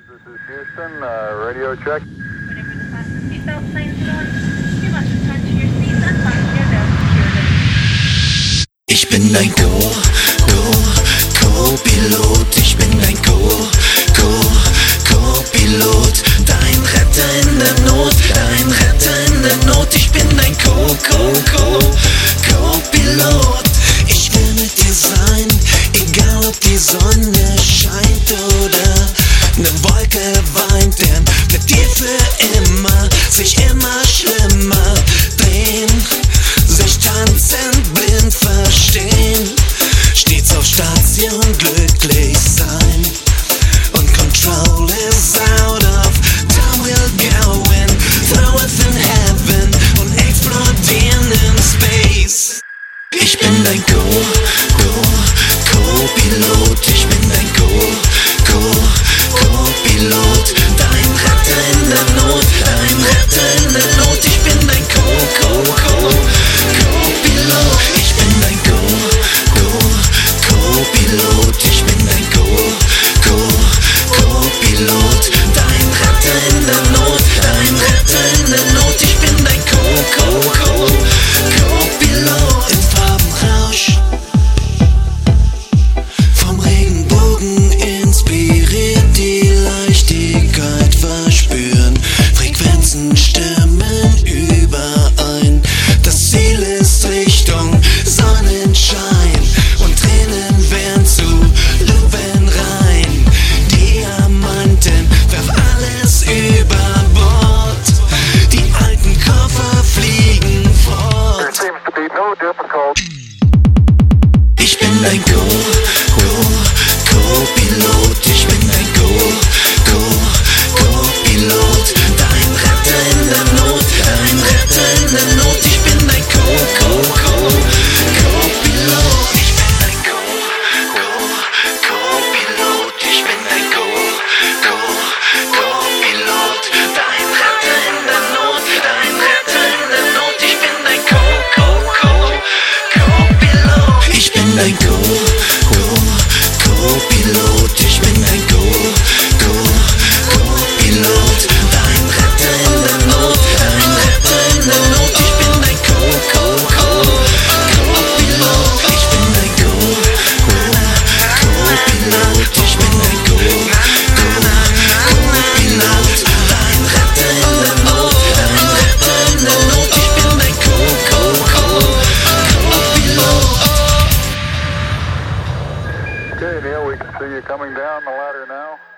This is Houston, radio check. Whenever the fasten seatbelt signs are on, you must return to your seats and fasten your belt securely. Ich bin dein Co-Pilot. Ich bin dein Co-Pilot. Dein Retter in der Not, dein Retter in der Not. Ich bin dein Co-Pilot. Ich will mit dir sein, egal ob die Sonne scheint oder ne Wolke weint, denn mit dir für immer sich immer schlimmer drehen, sich tanzend blind verstehen, stets auf Station glücklich sein. Und control is out of time, we'll go in, throw it in heaven und explodieren in space. Ich bin dein Co-Pilot, ich bin dein Co-Pilot, dein Retter in der Not, dein Retter in der Not. Ich bin dein Co-Pilot, ich bin dein Co-Pilot, ich bin dein Co-Pilot, dein Retter in der Not, dein Retter in der Not. Ich bin dein Co-Pilot. Im Farbenrausch vom Regenbogen inspiriert, die Leichtigkeit verspüren, Frequenzen stimmen überein. Das Ziel ist Richtung Sonnenschein und Tränen werden zu Luven rein. Diamanten, werf alles über Bord, die alten Koffer fliegen fort. There seems to be no difficult. Ich bin dein Co-Pilot, ich bin dein Co-Pilot, dein Retter in der Not, dein Retter in der Not. Ich bin dein Co-Pilot, ich bin dein Co-Pilot, ich bin dein Co-Pilot, dein Retter in der Not, dein Retter in der Not. Ich bin dein Co-Pilot, ich bin dein Co-Pilot, ich bin dein Co-Pilot, dein Retter in der Not, dein Retter in der Not. Ich bin dein Co-Pilot, ich bin dein Co-Pilot, ich bin dein Co-Pilot, dein Retter in der Not, dein Retter in der Not. Ich bin dein Co-Pilot. Okay, Neil, we can see you coming down the ladder now.